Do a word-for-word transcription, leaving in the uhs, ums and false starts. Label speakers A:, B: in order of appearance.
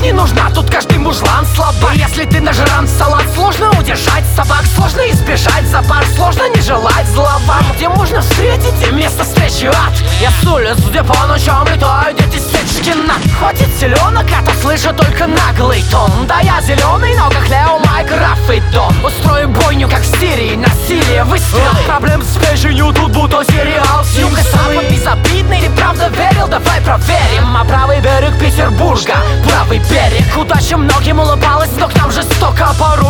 A: не нужна, тут каждый мужлан слабак. И если ты нажран в салат, сложно удержать собак, сложно избежать за бар, сложно не желать зла вам. Где можно встретить и место встречи ад? Я с улиц, где по ночам летают дети Сечкина. Хватит селенок, а то слышу только наглый тон. Да я зеленый, но как Лео, Майкрофт и Дон. Устроим бойню, как в Сирии, насилие, выстрелы. Проблем с печенью тут будто сериал с юга. Запад безобидный или правда верил? Давай проверим. А правый берег Петербурга, правый берег, удача многим улыбалась, но к нам жестоко порой